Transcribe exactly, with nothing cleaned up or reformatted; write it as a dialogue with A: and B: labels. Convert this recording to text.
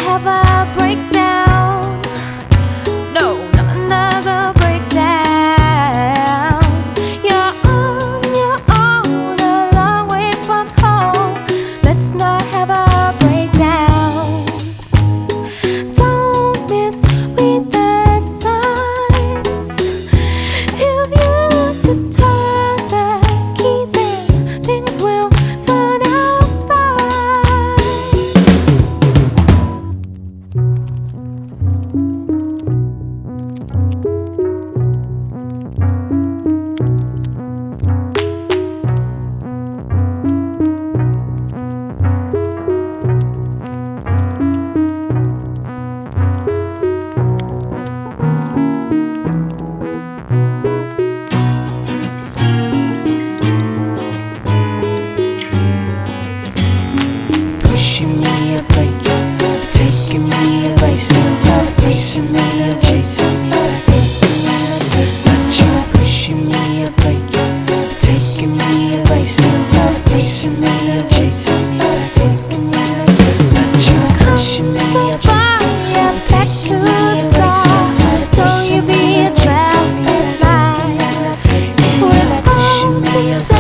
A: have a breakdown. No, not another breakdown. You're on your own, a long way from home. Let's not have a breakdown. Don't misread the signs. If you just turn the key, then things will turn out fine.
B: Pushing me away, taking me away, so much, chasing me away, chasing me away, pushing me away, taking me away, so much, chasing me away, chasing me away, pushing me
A: So
B: away,
A: far, you're back to the start. So you be a traffic light with all things.